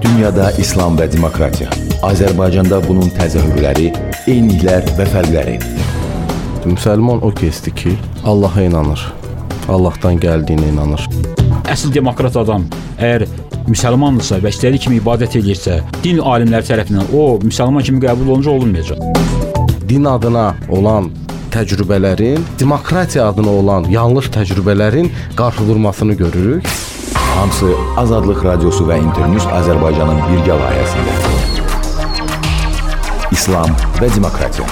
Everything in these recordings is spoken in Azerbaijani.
Dünyada İslam və demokratiya. Azərbaycanda bunun təzahürləri, eyniliklər və fərqləri. Müsəlman o kəsdir ki, Allaha inanır. Allahdan gəldiyinə inanır. Əsl demokrat adam əgər müsəlmandırsa və istədiyi kimi ibadət edirsə, din alimləri tərəfindən o müsəlman kimi qəbul olunmayacaq. Din adına olan təcrübələrin, demokratiya adına olan yanlış təcrübələrin qarşı durmasını görürük. Hamısı Azadlıq Radiosu və İnternews Azərbaycanın birgə layihəsində. İslam və demokratiya.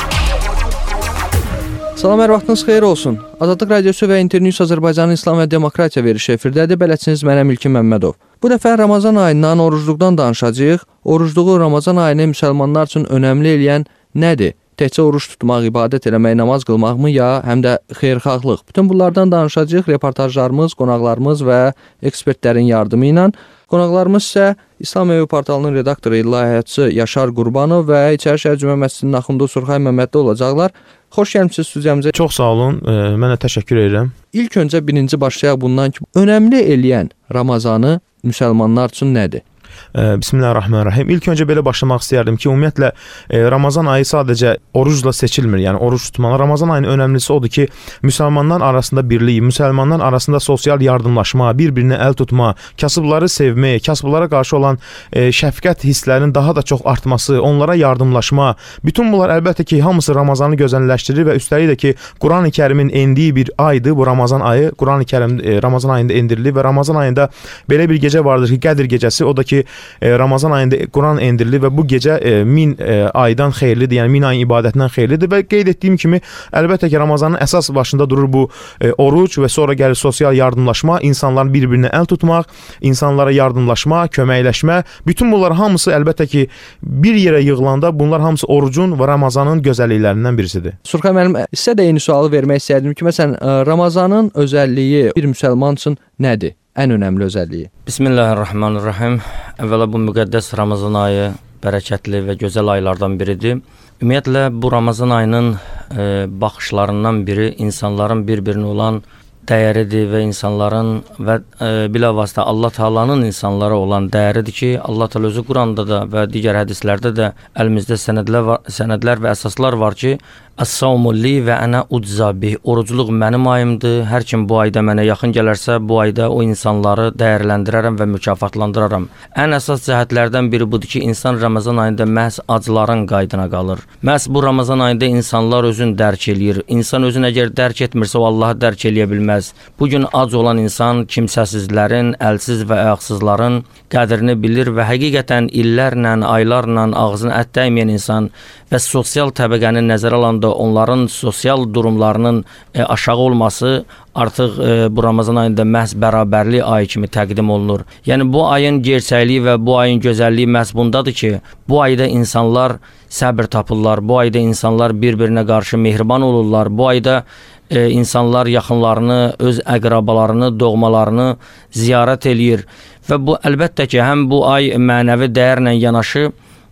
Salam, hər vaxtınız xeyir olsun. Azadlıq Radiosu və İnternews Azərbaycanın İslam və demokratiya verişi efirdədir. Bələdçiniz mənəm İlkin Məmmədov. Bu dəfə Ramazan ayından, orucluqdan danışacağıq. Orucluğu Ramazan ayını müsəlmanlar üçün önəmli eləyən nədir? Təkcə oruç tutmaq, ibadət eləmək, namaz qılmaqmı, ya həm də xeyirxahlıq? Bütün bunlardan danışacağıq reportajlarımız, qonaqlarımız və ekspertlərin yardımı ilə. Qonaqlarımız isə İslam Evi portalının redaktoru, layihəçisi Yaşar Qurbanov və İçəri Şəhər Cümə Məscidinin axundu Surxay Məmmədli olacaqlar. Xoş gəlmisiniz studiyamıza. Çox sağ olun. Mən də təşəkkür edirəm. İlk öncə birinci başlayaq bundan ki, önəmli eləyən Ramazanı müsəlmanlar üçün nədir? Bismillahirrahmanirrahim. İlk öncə belə başlamaq istəyərdim ki, ümumiyyətlə Ramazan ayı sadəcə orucla seçilmir. Yəni oruc tutmalı. Ramazan ayının önəmlisi odur ki, müsəlmanlar arasında birlik, müsəlmanlar arasında sosial yardımlaşma, bir-birinə əl tutma, kasıbları sevmək, kasıblara qarşı olan şəfqət hisslərinin daha da çox artması, onlara yardımlaşma, bütün bunlar əlbəttə ki, hamısı Ramazanı gözəlləşdirir və üstəlik də ki, Qurani-Kərimin endiyi bir aydır bu Ramazan ayı. Qurani-Kərim Ramazan ayında endirilir və Ramazan ayında belə bir gecə vardır ki, Qədir gecəsi, o da ki, Ramazan ayında Quran endirilir və bu gecə 1000 aydan xeyirlidir, yəni 1000 ayın ibadətindən xeyirlidir və qeyd etdiyim kimi, əlbəttə ki, Ramazanın əsas başında durur bu oruc və sonra gəlir sosial yardımlaşma, insanların bir-birinə əl tutmaq, insanlara yardımlaşma, köməkləşmə, bütün bunlar hamısı əlbəttə ki, bir yerə yığılanda bunlar hamısı orucun və Ramazanın gözəlliklərindən birisidir. Surxay müəllim, sizə də eyni sualı vermək istəyirdim ki, məsələn, Ramazanın özəlliyi bir müsəlman üçün nədir? Ən önəmli özəlliyi. Bismillahirrahmanirrahim. Əvvəla bu müqəddəs Ramazan ayı bərəkətli və gözəl aylardan biridir. Ümumiyyətlə bu Ramazan ayının baxışlarından biri insanların bir-birinə olan dəyəridir və insanların və bilavasitə Allah Taala'nın insanlara olan dəyəridir ki, Allah Taala özü Quranda da və digər hədislərdə də əlimizdə sənədlər və əsaslar var ki, Əs-savmu li və ənə ucza bih. Orucluq mənim ayımdır. Hər kim bu ayda mənə yaxın gələrsə, bu ayda o insanları dəyərləndirərəm və mükafatlandıraram. Ən əsas cəhətlərdən biri budur ki, insan Ramazan ayında məhz acların qaydına qalır. Məhz bu Ramazan ayında insanlar özünü dərk eləyir. İnsan özünü əgər dərk etmirsə, o Allahı dərk eləyə bilməz. Bugün ac olan insan kimsəsizlərin, əlsiz və ayaqsızların qədrini bilir və həqiqətən illərlə, aylarla ağzına ət dəyməyən insan və sosial təbəqəni nəzərə alanda onların sosial durumlarının aşağı olması artıq bu Ramazan ayında məhz bərabərlik ayı kimi təqdim olunur. Yəni bu ayın gerçəkliyi və bu ayın gözəlliyi məhz bundadır ki, bu ayda insanlar səbr tapırlar, bu ayda insanlar bir-birinə qarşı mehriban olurlar, bu ayda insanlar yaxınlarını, öz əqrabalarını, doğmalarını ziyarət eləyir və bu əlbəttə ki, həm bu ay mənəvi dəyərlə yanaşı,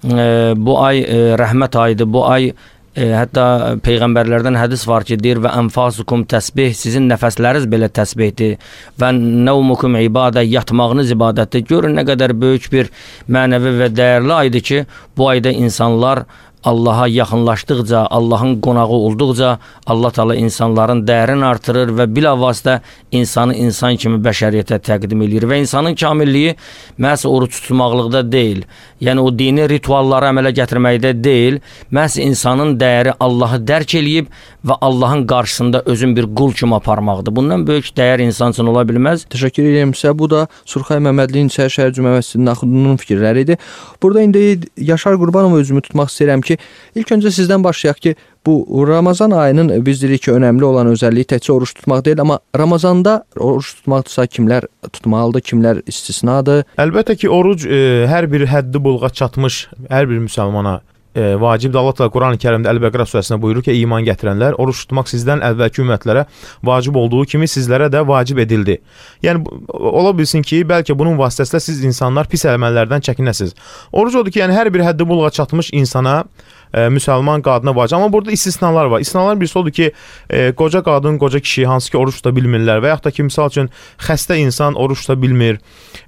bu ay rəhmət ayıdır, bu ay hətta peyğəmbərlərdən hədis var ki, deyir və ənfasukum təsbih, sizin nəfəsləriniz belə təsbihdir və nəvmukum ibadə, yatmağınız ibadətdir. Görün nə qədər böyük bir mənəvi və dəyərli aydır ki, bu ayda insanlar Allaha yaxınlaşdıqca, Allahın qonağı olduqca Allah Taala insanların dəyərini artırır və bilavasitə insanı insan kimi bəşəriyyətə təqdim edir və insanın kamilliyi məhz oruç tutmaqlıqda deyil. Yəni o dini ritualları əmələ gətirməkdə deyil, məhz insanın dəyəri Allahı dərk eləyib və Allahın qarşısında özün bir qul kimi aparmaqdır. Bundan böyük dəyər insan üçün ola bilməz. Təşəkkür edirəm sizə. Bu da Surxay Məmmədlinin İçəri Şəhər Cümə Məscidinin axundunun fikirləri idi. Burada indi Yaşar Qurbanov özümü tutmaq istəyirəm ki, ilk öncə sizdən başlayaq ki, bu Ramazan ayının biz deyirik ki, önəmli olan özəlliyi təkcə oruç tutmaq deyil, amma Ramazanda oruç tutmaqdırsa kimlər tutmalıdır, kimlər istisnadır? Əlbəttə ki, oruc hər bir həddi buluğa çatmış hər bir müsəlmana vacibdir. Allah Teala Quran-ı Kərimdə Əl-Bəqərə surəsində buyurur ki, iman gətirənlər, oruç tutmaq sizdən əvvəlki ümmətlərə vacib olduğu kimi sizlərə də vacib edildi. Yəni ola bilsin ki, bəlkə bunun vasitəsilə siz insanlar pis əməllərdən çəkinəsiniz. Oruc odur ki, yəni hər bir həddi buluğa çatmış insana, müsəlman qadına vacib. Amma burada istisnalar var. İstisnalar birisi odur ki, qoca qadın, qoca kişi hansı ki oruç tuta bilmirlər və yaxud da ki, misal üçün xəstə insan oruç tuta bilmir.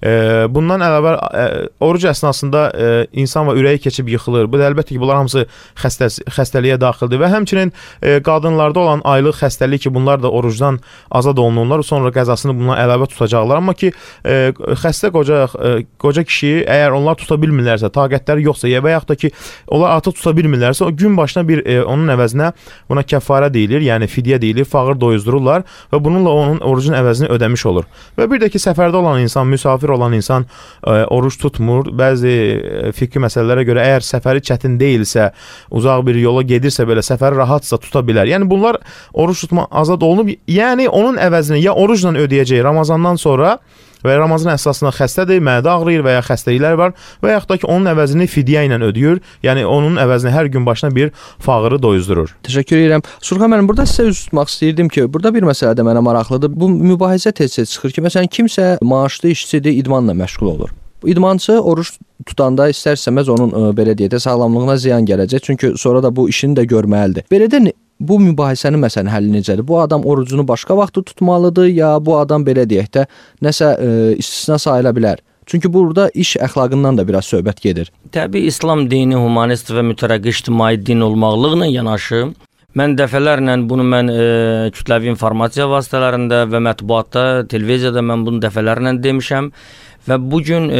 Bundan əlavə oruc əsnasında insan və ürəyi keçib yıxılır. Bu da əlbəttə ki, bunlar hamısı xəstəliyə daxildir və həmçinin qadınlarda olan aylıq xəstəlik ki, bunlar da orucdan azad olunurlar, sonra qəzasını bundan əlavə tutacaqlar. Amma ki, xəstə qoca kişi əgər onlar tuta bilmirlərsə, taqətləri yoxsa və yaxud da ki, onlar artıq tuta bilmirlərsə, o gün başına bir onun əvəzinə buna kəffarə deyilir, yəni fidyə deyilir, fağır doyuzdururlar və bununla onun orucun əvəzini ödəmiş olur. Və bir də ki, səfərdə olan insan, müsafir olan insan oruç tutmur. Bəzi fiqhi məsələlərə görə əgər səfəri çətin deyilsə, uzaq bir yola gedirsə belə, səfəri rahatsa tuta bilər. Yəni bunlar oruç tutma azad olunub, yəni onun əvəzini ya orucla ödəyəcək Ramazandan sonra və Ramazan əsasında xəstədir, mədə ağrıyır və ya xəstəliklər var və yaxud da ki, onun əvəzini fidyə ilə ödəyir. Yəni onun əvəzini hər gün başına bir fağırı doyuzdurur. Təşəkkür edirəm. Surxan müəllim, burada sizə üz tutmaq istəyirdim ki, burada bir məsələ də mənə maraqlıdır. Bu mübahisə tez-tez çıxır ki, məsələn, kimsə maaşlı işçidir, idmanla məşğul olur. İdmançı oruç tutanda istər-istəməz onun belə deyək də sağlamlığına ziyan gələcək. Çünki sonra da bu işini də görməlidir. Belə də bu mübahisənin məsələn həlli necədir? Bu adam orucunu başqa vaxtda tutmalıdır, ya bu adam belə deyək də nəsə istisna sayıla bilər? Çünki burada iş əxlaqından da biraz söhbət gedir. Təbii İslam dini humanist və mütərəqqi ictimai din olmaqlıqla yanaşı, mən dəfələrlə bunu kütləvi informasiya vasitələrində və mətbuatda, televiziyada mən bunu dəfələrlə demişəm. Və bugün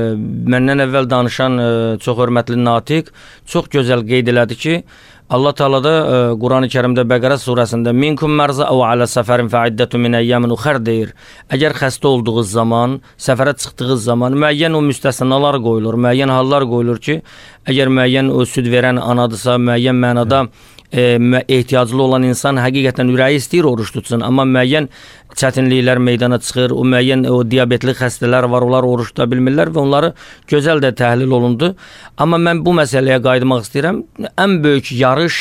məndən əvvəl danışan çox hörmətli natiq çox gözəl qeyd elədi ki, Allah Teala da Quran-ı Kərimdə Bəqərə surəsində minkum mərza əv alə səfərin fəiddətun min əyyəmin uxər deyir. Əgər xəstə olduğunuz zaman, səfərə çıxdığınız zaman müəyyən o müstəsnalar qoyulur, müəyyən hallar qoyulur ki, əgər müəyyən o süd verən anadırsa, müəyyən mənada ehtiyaclı olan insan həqiqətən ürəyi istəyir oruç tutsun, amma müəyyən çətinliklər meydana çıxır, o müəyyən o diabetli xəstələr var, onlar oruç tuta bilmirlər və onları gözəl də təhlil olundu. Amma mən bu məsələyə qayıtmaq istəyirəm. Ən böyük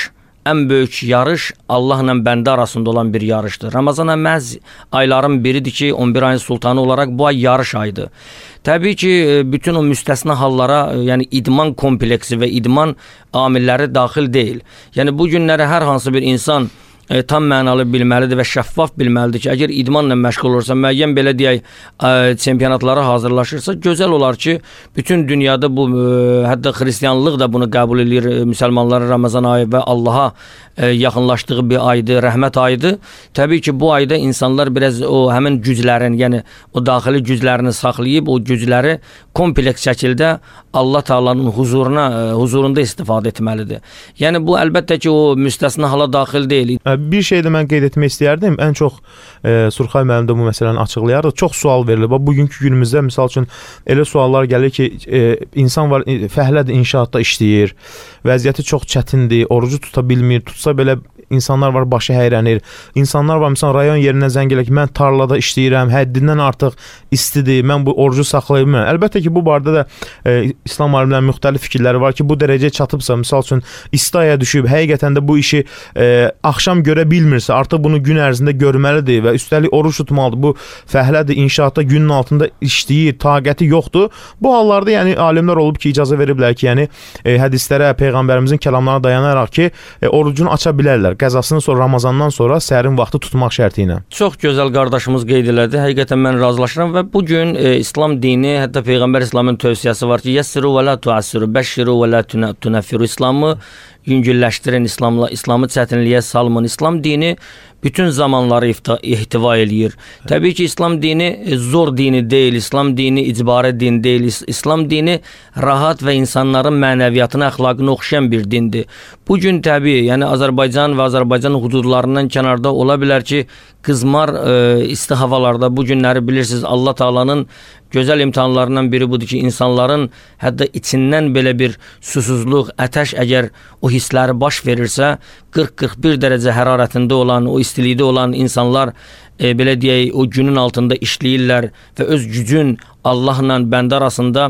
yarış Allahla bəndə arasında olan bir yarışdır. Ramazan məhz ayların biridir ki, 11 ayın sultanı olaraq bu ay yarış ayıdır. Təbii ki, bütün o müstəsna hallara, yəni idman kompleksi və idman amilləri daxil deyil. Yəni bu günləri hər hansı bir insan tam mənalı bilməlidir və şəffaf bilməlidir ki, əgər idmanla məşğul olursa, müəyyən belə deyək, çempionatlara hazırlaşırsa, gözəl olar ki, bütün dünyada bu, hətta xristiyanlıq da bunu qəbul edir, müsəlmanların Ramazan ayı və Allaha yaxınlaşdığı bir aydır, rəhmət ayıdır. Təbii ki, bu ayda insanlar biraz o həmin güclərin, yəni o daxili güclərini saxlayıb, o gücləri kompleks şəkildə Allah Taala'nın huzurunda istifadə etməlidir. Yəni bu əlbəttə ki, o müstəsna hala daxil deyil. Bir şey də mən qeyd etmək istəyərdim. Ən çox Surxay müəllim də bu məsələni açıqlayardı. Çox sual verilir. Bugünkü günümüzdə misal üçün elə suallar gəlir ki, insan var, fəhlədir, inşaatda işləyir. Vəziyyəti çox çətindir, orucu tuta bilmir, tutsa belə insanlar var, başı həyrənir. İnsanlar var, məsələn, rayon yerindən zəng gəlir ki, mən tarlada işləyirəm, həddindən artıq istidir, mən bu orucu saxlaya bilmirəm. Əlbəttə ki, bu barədə də İslam alimlərinin müxtəlif fikirləri var ki, bu dərəcəyə çatıbsa, misal üçün istaya düşüb, həqiqətən də bu işi axşam görə bilmirsə, artıq bunu gün ərzində görməlidir və üstəlik oruç tutmalıdır. Bu fəhlədir, inşaatda günün altında işləyir, taqəti yoxdur. Bu hallarda yəni alimlər olub ki, icazə veriblər ki, yəni hədislərə, peyğəmbərimizin kəlamlarına dayanaraq ki, orucunu aça bilərlər. Qəzasından sonra, Ramazandan sonra sərin vaxtı tutmaq şərti ilə. Çox gözəl qardaşımız qeyd elədi. Həqiqətən mən razılaşıram və bu gün İslam dini, hətta Peyğəmbər İslamın tövsiyəsi var ki, yəssiru və la tuassiru, bəşşiru və la tunəffiru. İslamı yüngülləşdirin, İslamı çətinliyə salmın. İslam dini bütün zamanları ihtiva eləyir. Təbii ki, İslam dini zor dini deyil, İslam dini icbarə din deyil. İslam dini rahat və insanların mənəviyyatına, əxlaqına oxşayan bir dindir. Bugün təbii, yəni Azərbaycan və Azərbaycan hududlarından kənarda ola bilər ki, qızmar isti havalarda bu günləri bilirsiniz, Allah Taala'nın gözəl imtahanlarından biri budur ki, insanların hətta içindən belə bir susuzluq, ətəş əgər o hissləri baş verirsə, 40-41 dərəcə hərarətində olan, o istilikdə olan insanlar belə deyək, o günün altında işləyirlər və öz gücün Allahla bəndə arasında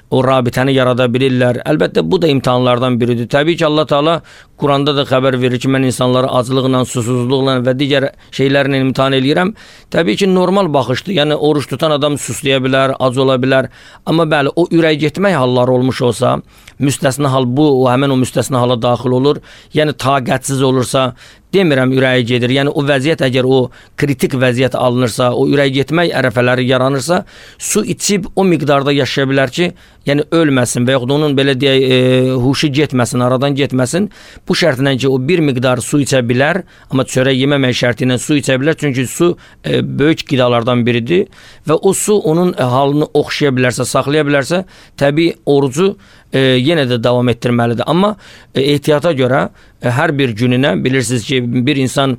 o rabitəni yarada bilirlər. Əlbəttə bu da imtahanlardan biridir. Təbii ki, Allah Taala Quranda da xəbər verir ki, mən insanları aclıqla, susuzluqla və digər şeylərlə imtahan eləyirəm. Təbii ki, normal baxışdır. Yəni oruç tutan adam suslaya bilər, ac ola bilər. Amma bəli, o ürək getmək halları olmuş olsa, müstəsna hal bu, həmin o müstəsna hala daxil olur. Yəni taqətsiz olursa, demirəm ürəyi gedir. Yəni o vəziyyət əgər o kritik vəziyyət alınırsa, o ürək getmək ərəfələri yaranırsa, su içib o miqdarda yaşaya bilər ki, yəni ölməsin və yaxud onun belə deyək huşu getməsin, aradan getməsin. Bu şərtlə ki, o bir miqdar su içə bilər, amma çörək yeməmək şərti ilə su içə bilər. Çünki su böyük qidalardan biridir və o su onun halını oxşaya bilərsə, saxlaya bilərsə, təbii orucu yenə də davam etdirməlidir. Amma ehtiyata görə hər bir gününə bilirsiniz ki, bir insan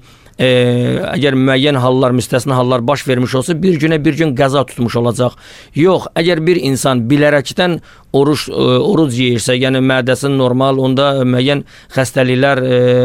əgər müəyyən hallar, müstəsna hallar baş vermiş olsa, bir günə bir gün qəza tutmuş olacaq. Yox, əgər bir insan bilərəkdən oruc yeyirsə, yəni mədəsi normal, onda müəyyən xəstəliklər,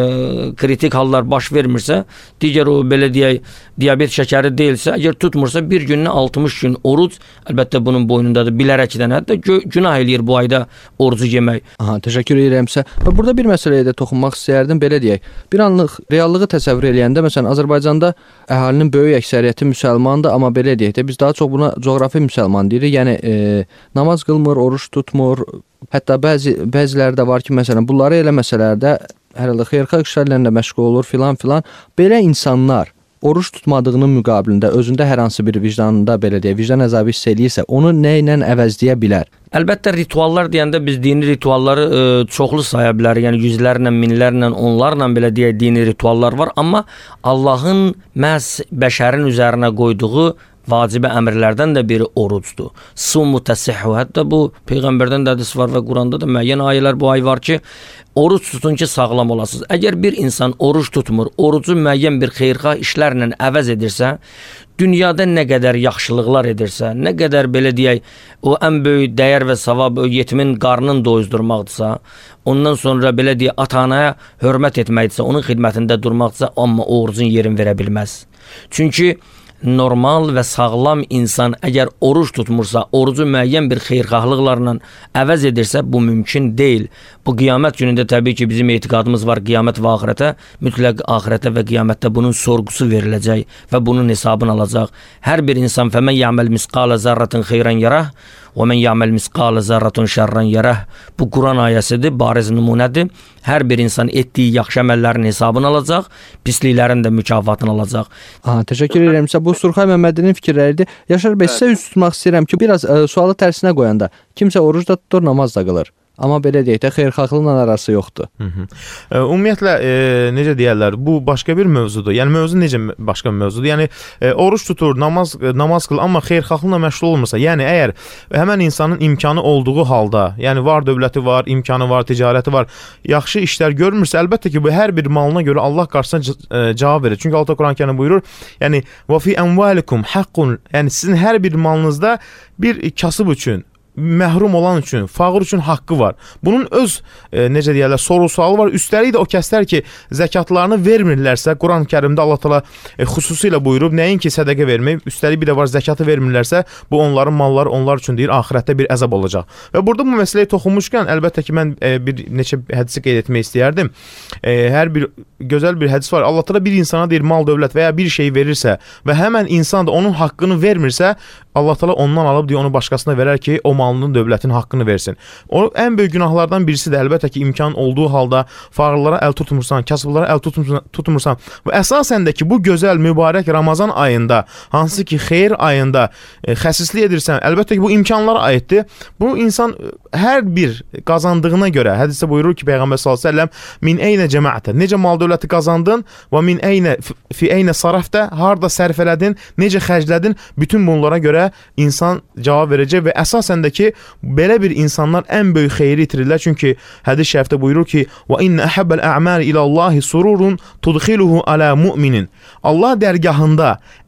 kritik hallar baş vermirsə, digər o belə deyək, diabet şəkəri deyilsə, əgər tutmursa, bir günə 60 gün oruc, əlbəttə bunun boynundadır, bilərəkdən, hətta günah eləyir bu ayda orucu yemək. Təşəkkür edirəmsə. Və burada bir məsələyə də toxunmaq istəyərdim, belə deyək. Bir anlıq reallığı təsəvvür eləyəndə, məsələn, Azərbaycanda əhalinin böyük əksəriyyəti müsəlmandır, amma belə deyək də, biz daha çox buna coğrafi müsəlman deyirik. Yəni namaz qılmır, oruç tutmur. Hətta bəziləri də var ki, məsələn, bunları eləməsələr də hər halda xeyirxah işlərlə də məşğul olur filan. Belə insanlar oruç tutmadığının müqabilində özündə hər hansı bir vicdanında belə deyək, vicdan əzabı hiss eləyirsə, onu nə ilə əvəzləyə bilər? Əlbəttə rituallar deyəndə biz dini ritualları çoxlu saya bilərik. Yəni yüzlərlə, minlərlə, onlarla belə deyək dini rituallar var, amma Allahın məhz bəşərin üzərinə qoyduğu vacibə əmrlərdən də biri orucdur. Sumu təsihhu. Hətta bu Peyğəmbərdən də hədis var və Quranda da müəyyən ayələr bu ay var ki, oruc tutun ki, sağlam olasınız. Əgər bir insan oruc tutmur, orucu müəyyən bir xeyirxah işlərlə əvəz edirsə, dünyada nə qədər yaxşılıqlar edirsə, nə qədər belə deyək, o ən böyük dəyər və savab o yetimin qarnını doyuzdurmaqdırsa, ondan sonra belə deyək, ata-anaya hörmət etməkdirsə, onun xidmətində durmaqdırsa, amma orucun yerini verə bilməz. Çünki normal və sağlam insan əgər oruç tutmursa, orucu müəyyən bir xeyirxahlıqlarla əvəz edirsə, bu mümkün deyil. Bu qiyamət günündə təbii ki, bizim etiqadımız var qiyamət və axirətə, mütləq axirətə və qiyamətdə bunun sorğusu veriləcək və bunun hesabını alacaq. Hər bir insan fəmən ya'məl misqalə zərrətin xeyran yarah və mən ya'məl misqalə zərrətin şərran yarah. Bu Quran ayəsidir, bariz nümunədir. Hər bir insan etdiyi yaxşı əməllərin hesabını alacaq, pisliklərin də mükafatını alacaq. Təşəkkür edirəm. Bu Surxay Məmmədinin fikirləridir. Yaşar bəy, sizə üst tutmaq istəyirəm ki, biraz sualı tərsinə qoyanda kimsə oruc da tutur, namaz da qılır. Amma belə deyək də xeyirxahlıqla arası yoxdur. Ümumiyyətlə necə deyirlər, bu başqa bir mövzudur. Yəni mövzu necə başqa bir mövzudur? Yəni oruç tutur, namaz qıl, amma xeyirxahlıqla məşğul olmursa, yəni əgər həmin insanın imkanı olduğu halda, yəni var dövləti var, imkanı var, ticarəti var, yaxşı işlər görmürsə, əlbəttə ki, bu hər bir malına görə Allah qarşısına cavab verir. Çünki Allah Quran-Kərimdə buyurur, yəni və fi amvalikum haqqun, yəni sizin hər bir malınızda bir kasıb üçün, məhrum olan üçün, fağır üçün haqqı var. Bunun öz necə deyirlər, soru-sualı var. Üstəlik də o kəslər ki, zəkatlarını vermirlərsə, Quran-Kərimdə Allah Taala xüsusilə buyurub, nəinki sədəqə vermək, üstəlik bir də var zəkatı vermirlərsə, bu onların malları onlar üçün deyir, axirətdə bir əzab olacaq. Və burada bu məsələyə toxunmuşkən, əlbəttə ki, mən bir neçə hədisi qeyd etmək istəyərdim. Hər bir gözəl bir hədis var. Allah Taala bir insana deyir, mal, dövlət və ya bir şey verirsə və həmən insan da onun haqqını vermirsə, Allah Taala ondan alıb deyir, onu başqasına verər ki, o malının, dövlətin haqqını versin. O ən böyük günahlardan birisi də əlbəttə ki, imkan olduğu halda fağırlara əl tutmursan, kasıblara əl tutmursan və əsasən də ki, bu gözəl mübarək Ramazan ayında, hansı ki, xeyir ayında xəsislik edirsən, əlbəttə ki, bu imkanlara aiddir. Bu insan hər bir qazandığına görə, hədisdə buyurur ki, Peyğəmbər sallallahu əleyhi və səlləm min eynə cəmaətə, necə mal dövləti qazandın və min eynə fi eynə sarafdə, harda sərf elədin, necə xərclədin, bütün bunlara görə insan cavab verəcək və əsasən də ki, belə bir insanlar ən böyük xeyri itirirlər. Çünki hədis şərifdə buyurur ki, və inə əhəbbəl ə'məli iləllahi sururun tudxiluhu alə mu'minin. Allah dərgahında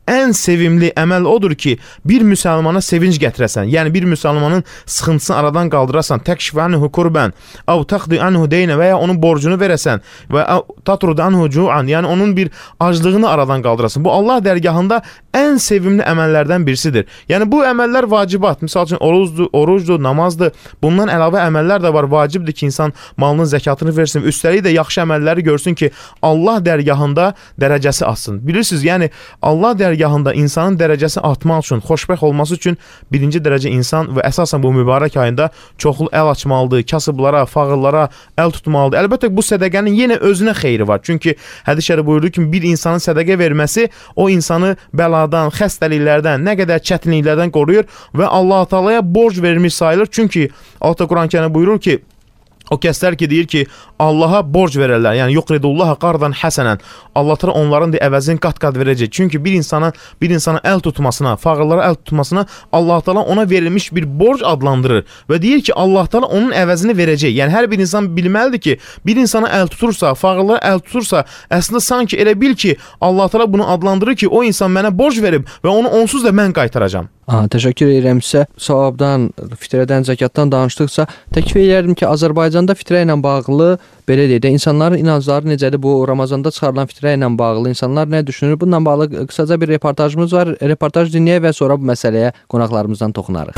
ən sevimli əməl odur ki, bir müsəlmana sevinc gətirəsən. Yəni bir müsəlmanın sıxıntısını aradan qaldırasan, təkşif anhu kurban, aw taqdi anhu deyna və ya onun borcunu verəsən və tatrud anhu ju'an, yəni onun bir aclığını aradan qaldırasan. Bu Allah dərgahında ən sevimli əməllərdən birisidir. Yəni bu əməllər vacibat. Məsəl üçün orucdur, namazdır. Bundan əlavə əməllər də var. Vacibdir ki, insan malının zəkatını versin. Üstəlik də yaxşı əməlləri görsün ki, Allah dərgahında dərəcəsi artsın. Bilirsiniz, yəni Allah dərgahında insanın dərəcəsi artmaq üçün, xoşbəxt olması üçün birinci dərəcə insan və əsasən bu mübarək ayında çoxlu əl açmalıdır, kasıblara, fağırlara əl tutmalıdır. Əlbəttə bu sədəqənin yenə özünə xeyri var. Çünki hədis şərif buyurur ki, bir insanın sədəqə verməsi o insanı bəladan, xəstəliklərdən, nə qədər çətinliklərdən qoruyur və Allah Taalaya borc verilmiş sayılır. Çünki Allah Quran-Kərimdə buyurur ki, o kəslər ki, deyir ki, Allaha borc verərlər. Yəni yuqridullaha qardan həsənən. Allah Taala onların da əvəzini qat-qat verəcək. Çünki bir insana əl tutmasına, fağırlara əl tutmasına Allah Taala ona verilmiş bir borc adlandırır və deyir ki, Allah Taala onun əvəzini verəcək. Yəni hər bir insan bilməlidir ki, bir insana əl tutursa, fağırlara əl tutursa, əslində sanki elə bil ki, Allah Taala bunu adlandırır ki, o insan mənə borc verib və onu onsuz da mən qaytaracağam. Təşəkkür edirəm sizə. Savabdan, fitrədən, zəkatdan danışdıqca təklif edirəm ki, Azərbaycanda fitrə ilə bağlı belə deyək də insanların inancları necədir? Bu Ramazanda çıxarılan fitrə ilə bağlı insanlar nə düşünür? Bununla bağlı qısaca bir reportajımız var. Reportaj dinləyək və sonra bu məsələyə qonaqlarımızdan toxunarıq.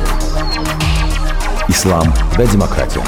İslam və demokratiya.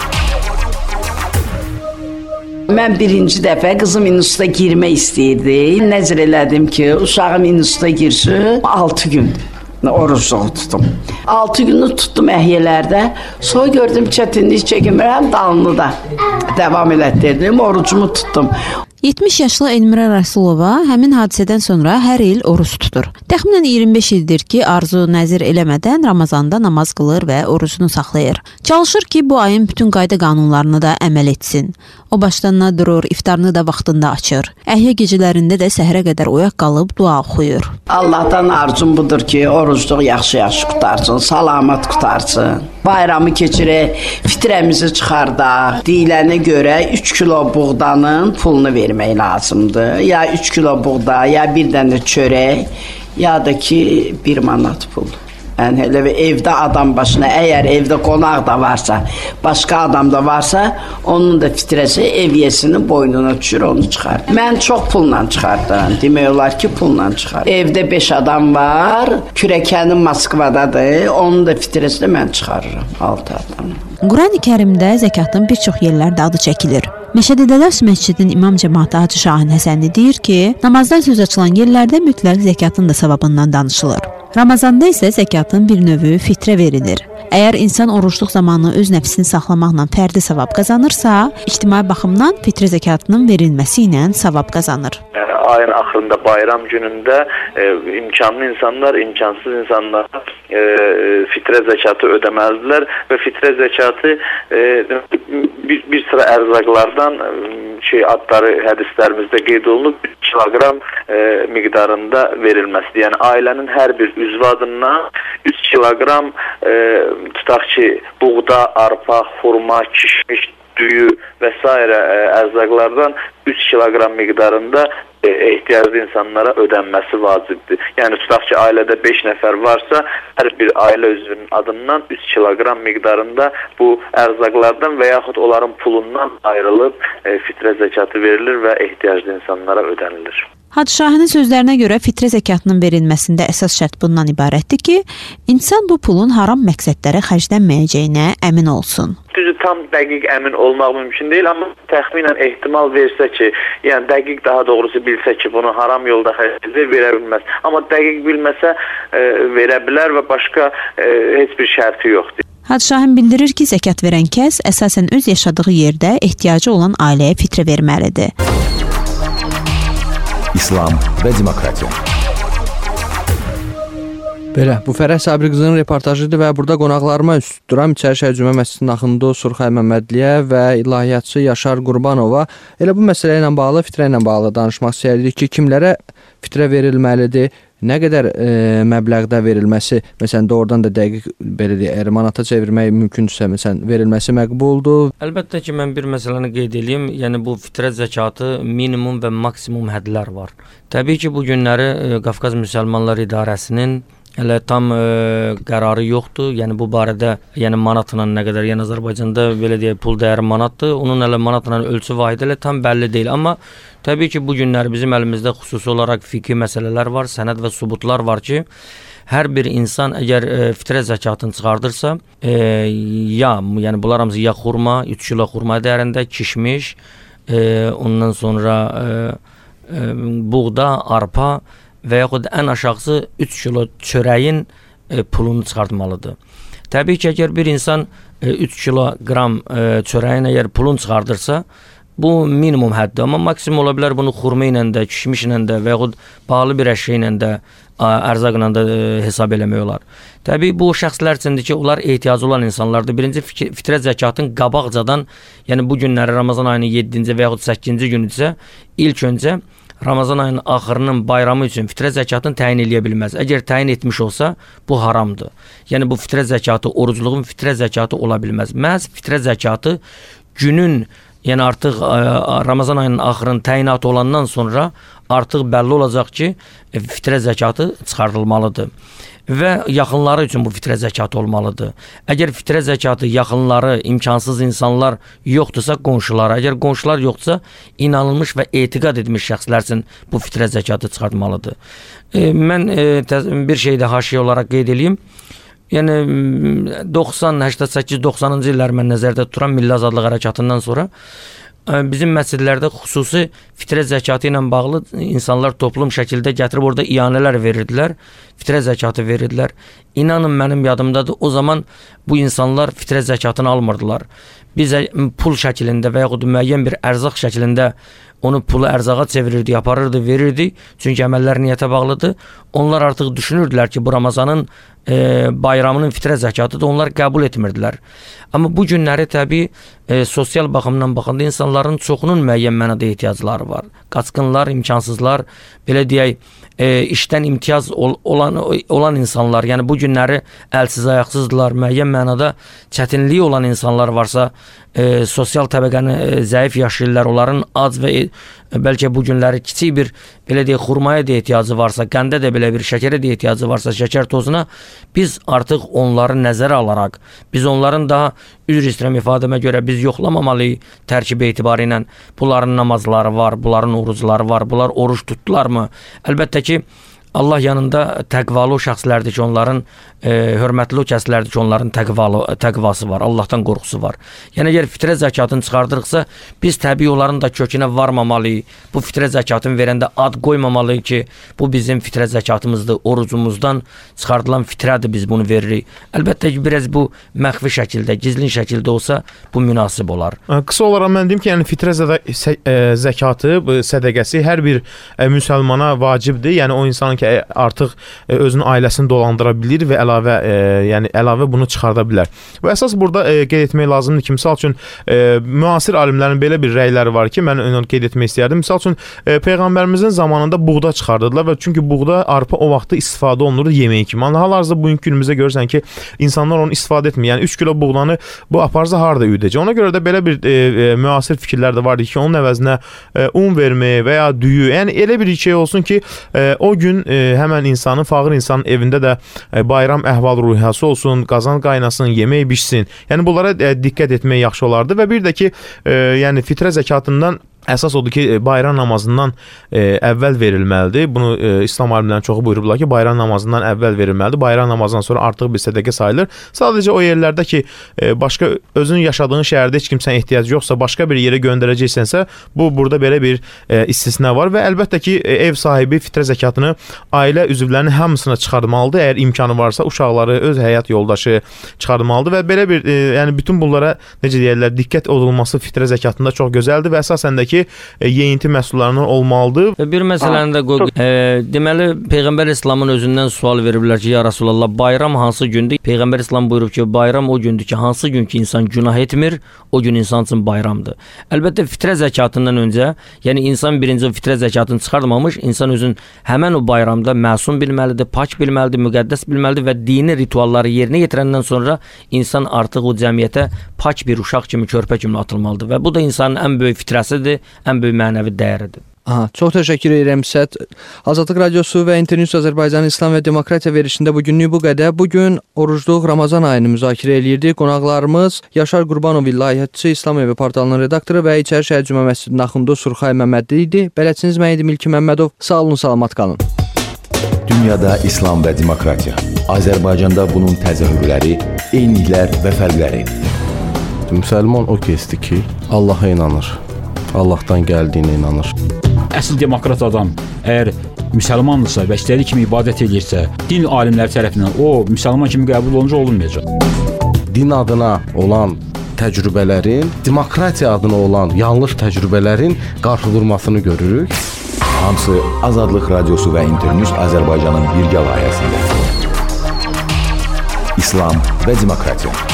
Mən birinci dəfə qızım instituta girmək istəyirdi. Nəzər elədim ki, uşağım instituta girsin 6 gün. Orucluğu tutum. 6 günü tutdum əhiyyələrdə. Sonra gördüm çətinlik çəkmirəm, dalını da davam elətdirdim, orucumu tutdum. 70 yaşlı Elmira Rasulova həmin hadisədən sonra hər il oruç tutur. Təxminən 25 ildir ki, arzu nəzir eləmədən Ramazanda namaz qılır və orucunu saxlayır. Çalışır ki, bu ayın bütün qayda qanunlarını da əməl etsin. O başdan durur, iftarını da vaxtında açır. Əhya gecələrində də səhərə qədər oyaq qalıb dua oxuyur. Allahdan arzum budur ki, orucluq yaxşı-yaxşı qutarsın, salamat qutarsın. Bayramı keçirək, fitrəmizi çıxardaq. Deyilənə görə 3 kilo buğdanın pulunu vermək lazımdır. Ya 3 kilo buğda, ya bir dənə çörək, ya da ki 1 manat pul. Yəni elə evdə adam başına, əgər evdə qonaq da varsa, başqa adam da varsa, onun da fitrəsi evyəsinin boynuna düşür, onu çıxar. Mən çox pulla çıxardım. Demək olar ki, pulla çıxar. Evdə 5 adam var, kürəkənim Moskvadadır, onun da fitrəsini mən çıxarıram, 6 adam. Qurani-Kərimdə zəkatın bir çox yerlərdə adı çəkilir. Məşədi Dədəvs məscidin imam cəmaatı Hacı Şahin Həsənli deyir ki, namazdan söz açılan yerlərdə mütləq zəkatın da savabından danışılır. Ramazanda isə zəkatın bir növü fitrə verilir. Əgər insan orucluq zamanı öz nəfsini saxlamaqla fərdi savab qazanırsa, ictimai baxımdan fitrə zəkatının verilməsi ilə savab qazanır. Ayın axırında bayram günündə imkanlı insanlar, imkansız insanlar fitrə zəkatı ödəməlidirlər və fitrə zəkatı bir sıra ərzaqlardan adları hədislərimizdə qeyd olunub 1 kiloqram miqdarında verilməsidir. Yəni ailənin hər bir üzvü adından 3 kiloqram tutaq ki, buğda, arpa, xurma, kişmiş, düyü və s. ərzaqlardan 3 kiloqram miqdarında ehtiyaclı insanlara ödənməsi vacibdir. Yəni tutaq ki, ailədə 5 nəfər varsa, hər bir ailə üzvünün adından 3 kiloqram miqdarında bu ərzaqlardan və yaxud onların pulundan ayrılıb fitrə zəkatı verilir və ehtiyaclı insanlara ödənilir. Hacı Şahinin sözlərinə görə fitrə zəkatının verilməsində əsas şərt bundan ibarətdir ki, insan bu pulun haram məqsədlərə xərclənməyəcəyinə əmin olsun. Düzü tam dəqiq əmin olmaq mümkün deyil, amma təxminən ehtimal versə ki, yəni dəqiq daha doğrusu bilsə ki, bunu haram yolda xərcləyəcək, verə bilməz. Amma dəqiq bilməsə verə bilər və başqa heç bir şərti yoxdur. Hacı Şahin bildirir ki, zəkat verən kəs əsasən öz yaşadığı yerdə ehtiyacı olan ailəyə fitrə verməlidir. İslam və demokratiya. Belə, bu Fərəh Sabri qızının reportajıdır və burada qonaqlarıma üst tuturam İçəri şəhər Cümə Məscidinin axındı Surxay Məmmədliyə və ilahiyyatçı Yaşar Qurbanova. Elə bu məsələ ilə bağlı, fitrə ilə bağlı danışmaq istəyirdik ki, kimlərə fitrə verilməlidir? nə qədər məbləğdə verilməsi, məsələn doğrudan da dəqiq belə deyək, manata çevirmək mümkündürsə, məsələn verilməsi məqbuldur? Əlbəttə ki, mən bir məsələni qeyd edeyim. Yəni bu fitrə zəkatı minimum və maksimum hədlər var. Təbii ki, bu günləri Qafqaz Müsəlmanlar İdarəsinin hələ tam qərarı yoxdur. Yəni bu barədə, yəni manatla nə qədər, yəni Azərbaycanda belə deyək, pul dəyəri manatdır. Onun hələ manatla ölçü vahidi ilə tam bəlli deyil. Amma təbii ki, bu günləri bizim əlimizdə xüsusi olaraq fiqhi məsələlər var, sənəd və sübutlar var ki, hər bir insan əgər fitrə zəkatını çıxardırsa, yəni bunlar hamısı ya xurma, 3 kilo xurma dəyərində, kişmiş, ondan sonra buğda, arpa və yaxud ən aşağısı 3 kilo çörəyin pulunu çıxartmalıdır. Təbii ki, əgər bir insan 3 kiloqram çörəyin əgər pulunu çıxardırsa, bu minimum həddir. Amma maksimum ola bilər bunu xurma ilə də, kişmişlə də və yaxud pahalı bir əşya ilə də, ərzaqla da hesab eləmək olar. Təbii bu şəxslər üçündür ki, onlar ehtiyacı olan insanlardır. Birinci fitrə zəkatın qabaqcadan, yəni bu günləri Ramazan ayının 7-ci və yaxud 8-ci günüdürsə, ilk öncə Ramazan ayının axırının bayramı üçün fitrə zəkatını təyin eləyə bilməz. Əgər təyin etmiş olsa, bu haramdır. Yəni bu fitrə zəkatı, orucluğun fitrə zəkatı ola bilməz. Məhz fitrə zəkatı günün, yəni artıq Ramazan ayının axırının təyinatı olandan sonra artıq bəlli olacaq ki, fitrə zəkatı çıxardılmalıdır. Və yaxınları üçün bu fitrə zəkatı olmalıdır. Əgər fitrə zəkatı yaxınları, imkansız insanlar yoxdursa qonşulara, əgər qonşular yoxdursa inanılmış və etiqad edilmiş şəxslər üçün bu fitrə zəkatı çıxartmalıdır. Mən bir şey də haşiyə olaraq qeyd edeyim. Yəni 90, 88, 90-cı illər mən nəzərdə tuturam Milli Azadlıq Hərəkatından sonra bizim məscidlərdə xüsusi fitrə zəkatı ilə bağlı insanlar toplum şəkildə gətirib orada iyanələr verirdilər, fitrə zəkatı verirdilər. İnanın mənim yadımdadır, o zaman bu insanlar fitrə zəkatını almırdılar. Biz pul şəklində və yaxud müəyyən bir ərzaq şəklində onu pulu ərzağa çevirirdi, yaparırdı, verirdi. Çünki əməllər niyyətə bağlıdır. Onlar artıq düşünürdülər ki, bu Ramazanın bayramının fitrə zəkatıdır, onlar qəbul etmirdilər. Amma bu günləri təbii sosial baxımdan baxanda insanların çoxunun müəyyən mənada ehtiyacları var. Qaçqınlar, imkansızlar, belə deyək, işdən imtiyaz olan insanlar, yəni bu günləri əlsiz, ayaqsızdılar, müəyyən mənada çətinliyi olan insanlar varsa, sosial təbəqəni zəif yaşayırlar, onların ac və bəlkə bu günləri kiçik bir, belə deyək, xurmaya da ehtiyacı varsa, qəndə də belə bir şəkərə də ehtiyacı varsa, şəkər tozuna, biz artıq onları nəzərə alaraq, biz onların daha üzr istəyirəm ifadəmə görə biz yoxlamamalıyıq tərkibi etibarı ilə. Bunların namazları var, bunların orucları var, bunlar oruç tutdularmı? Əlbəttə ki, Allah yanında təqvalı o şəxslərdir ki, onların hörmətli o kəslərdir ki, onların təqvası var, Allahdan qorxusu var. Yəni, əgər fitrə zəkatını çıxardırıqsa, biz təbii onların da kökünə varmamalıyıq. Bu fitrə zəkatını verəndə ad qoymamalıyıq ki, bu bizim fitrə zəkatımızdır, orucumuzdan çıxardılan fitrədir, biz bunu veririk. Əlbəttə ki, biraz bu məxfi şəkildə, gizlin şəkildə olsa, bu münasib olar. Qısa olaraq mən deyim ki, yəni fitrə zəkatı, sədəqəsi hər bir müsəlmana vacibdir. Yəni, o insanın ki, artıq özünün ailəsini dolandıra bilir və əlavə bunu çıxarda bilər. Və əsas burada qeyd etmək lazımdır ki, misal üçün müasir alimlərin belə bir rəyləri var ki, mən onu qeyd etmək istəyərdim. Misal üçün Peyğəmbərimizin zamanında buğda çıxardırdılar və çünki buğda, arpa o vaxtda istifadə olunurdu yemək kimi. Hal-hazırda bugünkü günümüzdə görürsən ki, insanlar onu istifadə etmir. Yəni 3 kilo buğdanı bu aparsa harda üyüdəcək? Ona görə də belə bir müasir fikirlər də var ki, onun əvəzinə un vermək və ya düyü, yəni elə bir şey olsun ki, o gün həmən insanın, fağır insanın evində də bayram əhval-ruhiyyəsi olsun, qazan qaynasın, yemək bişsin. Yəni bunlara diqqət etmək yaxşı olardı və bir də ki, yəni fitrə zəkatından əsas odur ki, bayram namazından əvvəl verilməlidir. Bunu İslam alimlərinin çoxu buyurublar ki, bayram namazından əvvəl verilməlidir. Bayram namazından sonra artıq bir sədəqə sayılır. Sadəcə o yerlərdə ki, başqa özünün yaşadığın şəhərdə heç kimsən ehtiyacı yoxsa, başqa bir yerə göndərəcəksənsə, burada belə bir istisna var və əlbəttə ki, ev sahibi fitrə zəkatını ailə üzvlərinin hamısına çıxarmalıdır. Əgər imkanı varsa, uşaqları, öz həyat yoldaşı çıxarmalıdır və belə bir, yəni bütün bunlara necə deyirlər, diqqət olunması fitrə zəkatında çox gözəldir və əsasən də ki, ki, yeyinti məhsullarından olmalıdır. Və bir məsələni də qoy. Deməli Peyğəmbər İslamın özündən sual veriblər ki, ya Rasulullah, bayram hansı gündür? Peyğəmbər İslam buyurub ki, bayram o gündür ki, hansı gün ki insan günah etmir, o gün insan üçün bayramdır. Əlbəttə fitrə zəkatından öncə, yəni insan birinci fitrə zəkatını çıxarmamış, insan özün həmən o bayramda məsum bilməlidir, pak bilməlidir, müqəddəs bilməlidir və dini ritualları yerinə yetirəndən sonra insan artıq o cəmiyyətə pak bir uşaq kimi, körpə kimi atılmalıdır və bu da insanın ən böyük fitrəsidir, ən böyük mənəvi dəyəridir. Çox təşəkkür edirəm sizə. Azadlıq Radiosu və İnternews Azərbaycanın İslam və Demokratiya verilişində bugünlük bu qədər. Bugün orucluq Ramazan ayını müzakirə eləyirdik. Qonaqlarımız Yaşar Qurbanov, layihəçisi, İslam Evi portalının redaktoru və İçəri Şəhər Cümə Məscidinin axundu Surxay Məmmədli idi. Bələdçiniz mən idim İlkin Məmmədov. Sağ olun, salamat qalın. Dünyada İslam və demokratiya. Azərbaycanda bunun təzahürləri, eyniliklər və fərqləri. Müsəlman o kəsdir ki, Allaha inanır. Allahdan gəldiyinə inanır. Əsl demokrat adam əgər müsəlmandırsa və istədiyi kimi ibadət edirsə, din alimləri tərəfindən o müsəlman kimi qəbul olunca olunmayacaq. Din adına olan təcrübələrin, demokratiya adına olan yanlış təcrübələrin qarşıdurmasını görürük. Hamısı Azadlıq Radiosu və İnternews Azərbaycanın birgə layihəsində. İslam və demokratiya.